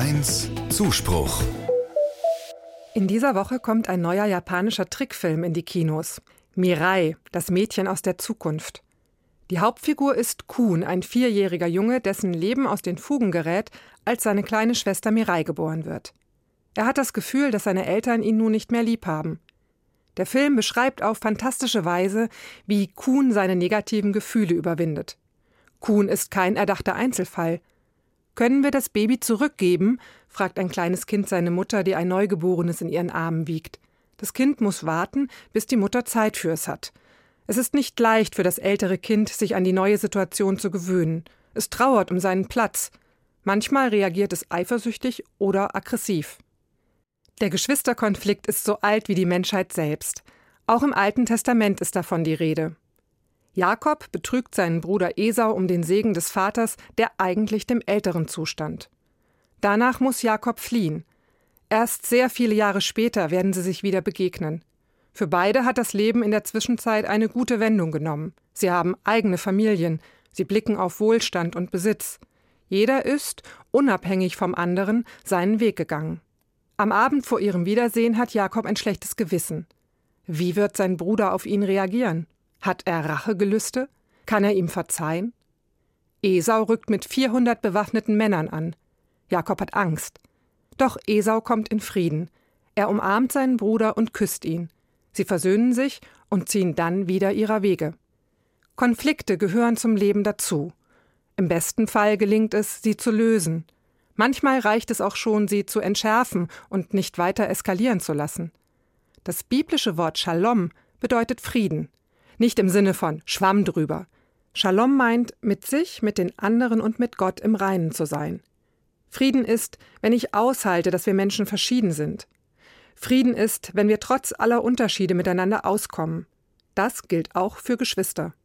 HR1 Zuspruch. In dieser Woche kommt ein neuer japanischer Trickfilm in die Kinos. Mirai, das Mädchen aus der Zukunft. Die Hauptfigur ist Kun, ein 4-jähriger Junge, dessen Leben aus den Fugen gerät, als seine kleine Schwester Mirai geboren wird. Er hat das Gefühl, dass seine Eltern ihn nun nicht mehr lieb haben. Der Film beschreibt auf fantastische Weise, wie Kun seine negativen Gefühle überwindet. Kun ist kein erdachter Einzelfall. »Können wir das Baby zurückgeben?« fragt ein kleines Kind seine Mutter, die ein Neugeborenes in ihren Armen wiegt. Das Kind muss warten, bis die Mutter Zeit für es hat. Es ist nicht leicht für das ältere Kind, sich an die neue Situation zu gewöhnen. Es trauert um seinen Platz. Manchmal reagiert es eifersüchtig oder aggressiv. Der Geschwisterkonflikt ist so alt wie die Menschheit selbst. Auch im Alten Testament ist davon die Rede. Jakob betrügt seinen Bruder Esau um den Segen des Vaters, der eigentlich dem Älteren zustand. Danach muss Jakob fliehen. Erst sehr viele Jahre später werden sie sich wieder begegnen. Für beide hat das Leben in der Zwischenzeit eine gute Wendung genommen. Sie haben eigene Familien, sie blicken auf Wohlstand und Besitz. Jeder ist, unabhängig vom anderen, seinen Weg gegangen. Am Abend vor ihrem Wiedersehen hat Jakob ein schlechtes Gewissen. Wie wird sein Bruder auf ihn reagieren? Hat er Rachegelüste? Kann er ihm verzeihen? Esau rückt mit 400 bewaffneten Männern an. Jakob hat Angst. Doch Esau kommt in Frieden. Er umarmt seinen Bruder und küsst ihn. Sie versöhnen sich und ziehen dann wieder ihrer Wege. Konflikte gehören zum Leben dazu. Im besten Fall gelingt es, sie zu lösen. Manchmal reicht es auch schon, sie zu entschärfen und nicht weiter eskalieren zu lassen. Das biblische Wort Shalom bedeutet Frieden. Nicht im Sinne von Schwamm drüber. Shalom meint, mit sich, mit den anderen und mit Gott im Reinen zu sein. Frieden ist, wenn ich aushalte, dass wir Menschen verschieden sind. Frieden ist, wenn wir trotz aller Unterschiede miteinander auskommen. Das gilt auch für Geschwister.